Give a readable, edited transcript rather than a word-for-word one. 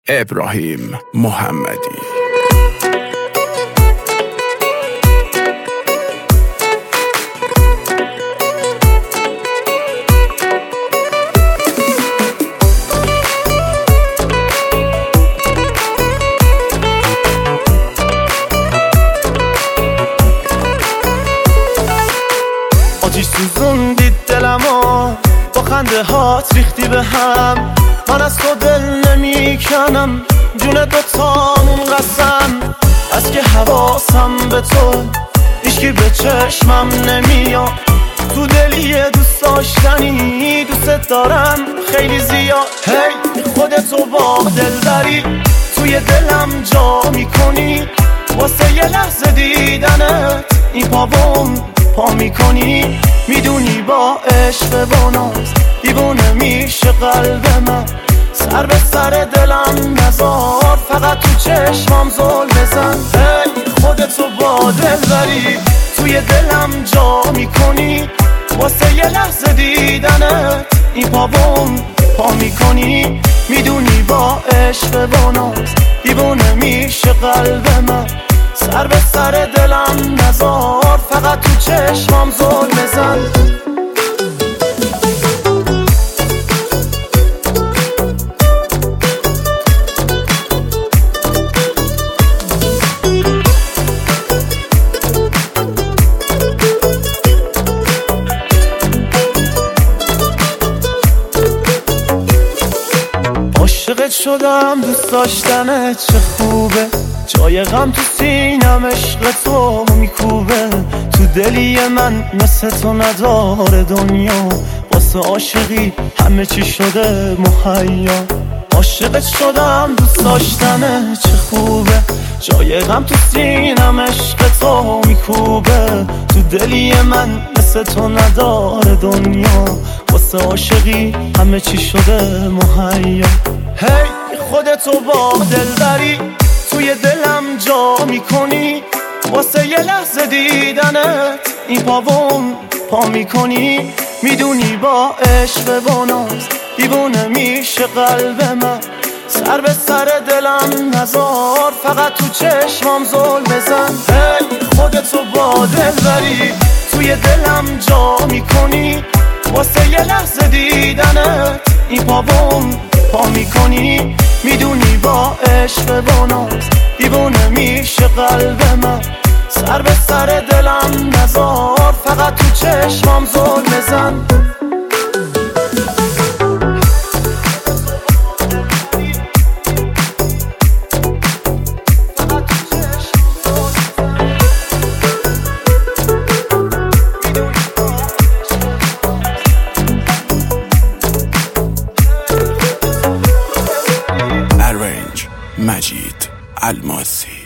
ابراهیم محمدی. آتیش سوزوندی دلمو با خنده هات ریختی به هم. من از تو دل نمی کنم، جون دوتامون قسم. از که حواسم به تو هیچکی به چشمم نمیاد. تو دلی دوست داشتنی دوست دارم خیلی زیاد. هی خودتو با دل بری توی دلم جا میکنی. واسه یه لحظه دیدنت این پا میکنی. میدونی با عشق و ناز دیوونه میشه قلب من. سر به سر دلم نزار، فقط تو چشمام زل بزن. هی خودتو با دل بری توی دلم جا میکنی. واسه یه لحظه دیدنت این پا میکنی. میدونی با عشق و ناز دیوونه میشه قلب من. سر به سر دلم نزار، فقط تو چشمام زل بزن. عاشقت شدم، دوست داشتنت چه خوبه. جای غم تو سینم عشق تو میکوبه. تو دلی من مثل تو نداره دنیا. واسه عاشقی همه چی شده مهیا. عاشقت شدم، دوست داشتنت چه خوبه. جای غم تو سینم عشق تو میکوبه. تو دلی من مثل تو نداره دنیا. واسه عاشقی همه چی شده مهیا. هی خودتو با دل بری توی دلم جا میکنی. واسه یه لحظه دیدنت این پا میکنی. میدونی با عشق و ناز دیوونه میشه قلب من. سر به سر دلم نزار، فقط تو چشمام زل بزن. هی خودتو با دل بری توی دلم جا میکنی. واسه یه لحظه دیدنت این پا میکنی. میدونی با عشق و ناز دیوونه میشه قلب من. سر به سر دلم نزار، فقط تو چشمام زل بزن. مجید الماسی.